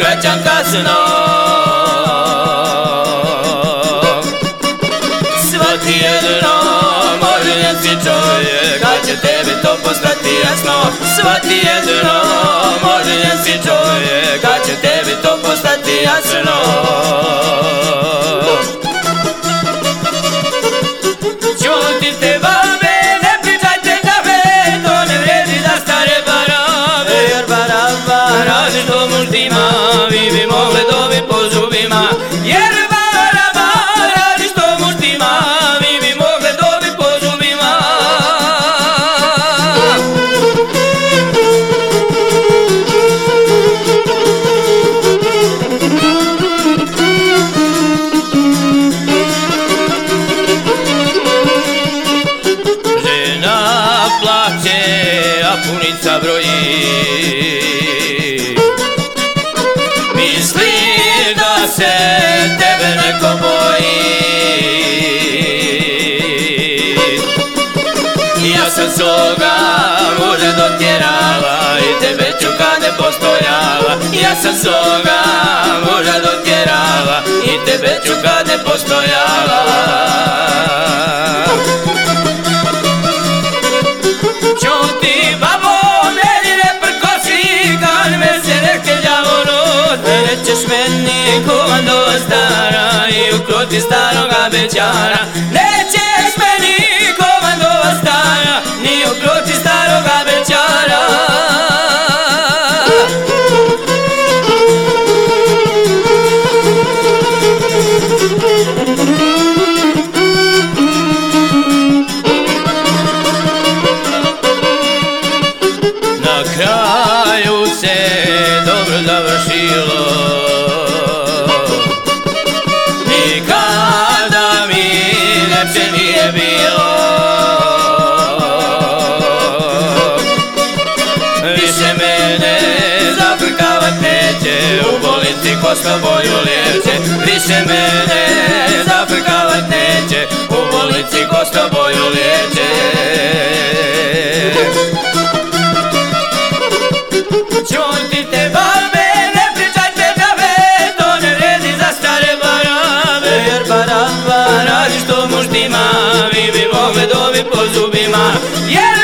vraćam kasno. Svaki jednom oženjen si čovjek, kad će tebi to postati jasno. Svaki jednom oženjen si čovjek, kad će tebi to postati jasno. Čutite babe, ne pričajte džabe, to ne vredi za stare barabe. Jer baraba radiš do muštima, vi bi mogli dobit po zubima. Jer baraba radiš do muštima, vi bi mogli dobit po zubima. Plaće, a punica broji. Misli da se tebe neko boji. Ja sam svoga muža dotjerala i tebe ću kad ne postojala. Ja sam svoga muža dotjerala i tebe ću kad ne postojala. Čuti babo, meni ne prkosi, kad me se neke đavo rod. Nećeš meni komandova stara i ukroti staroga bećara. Nećeš meni komandova stara, ni ukroti staroga bećara. Na kraju se dobro završilo, nikada mi lepše nije bilo. Više mene zafrkavat neće, u bolnici ko slobodu liječe. Više mene zafrkavat neće, u bolnici ko slobodu liječe. Čutite babe, ne pričajte džabe, to ne vredi za stare barabe. Jer baraba radiš to muštima, vi bi mogli dobit po zubima. Jer